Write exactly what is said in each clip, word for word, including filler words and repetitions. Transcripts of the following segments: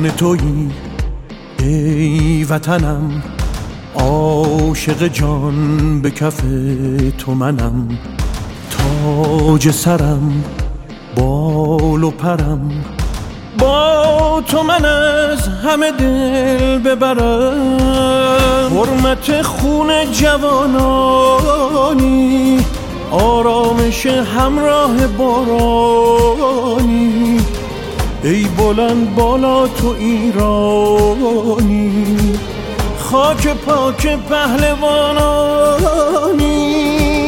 جان تویی ای وطنم، عاشق جان به کف تو منم، تاج سرم بال و پرم، با تو من از همه دل ببرم. حرمت خون جوانانی، آرامش همراه بارانی، ای بلند بالا تو ایرانی، خاک پاک پهلوانانی.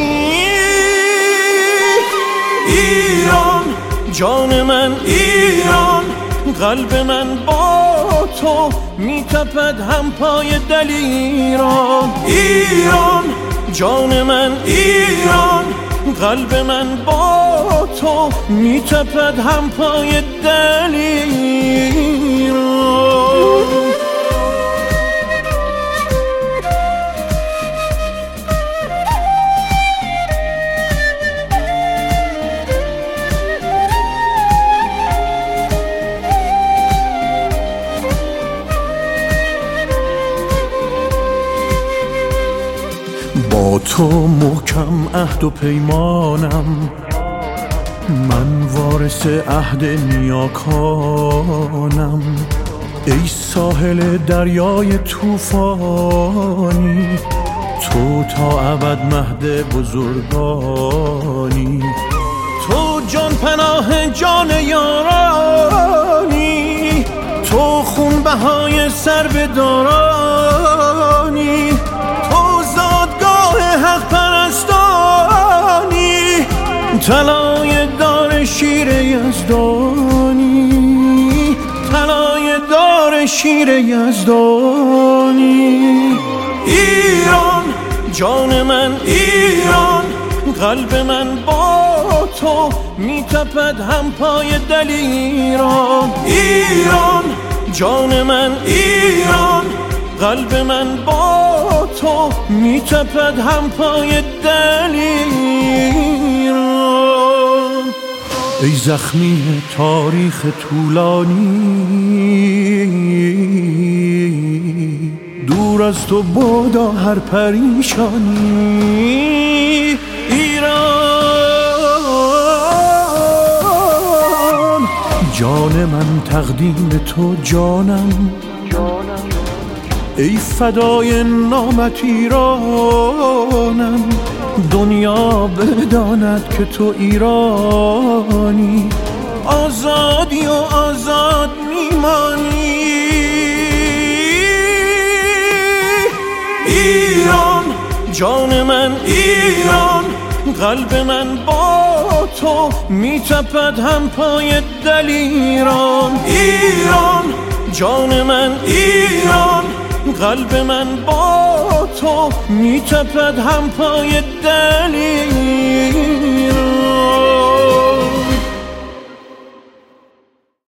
ایران جان من، ایران قلب من با تو میتپد هم پای دلیران. ایران جان من، ایران قلب من با تو میتپد هم پای دلیران. با تو محکم عهد و پیمانم، من وارث عهد نیاکانم. ای ساحل دریای طوفانی، تو تا ابد مهد بزرگانی. تو جان پناه جان یارانی، تو خون بهای سر بدارانی، حق پرستانی، طلای دار شیر یزدانی، طلای دار شیر یزدانی. ایران جان من، ایران قلب من با تو میتپد هم پای دلیران. ایران جان من، ایران قلب من با تو میتپد هم پای دلیران. ای زخمی تاریخ طولانی، دور از تو بادا هر پریشانی. ایران جان من تقدیم تو جانم، ای فدای نامت ایرانم. دنیا بداند که تو ایرانی، آزادی و آزاد میمانی. ایران جان من، ایران قلب من با تو میتپد هم پای دلیران. ایران جان من، ایران قلب من با تو میتپد هم پای دلیران.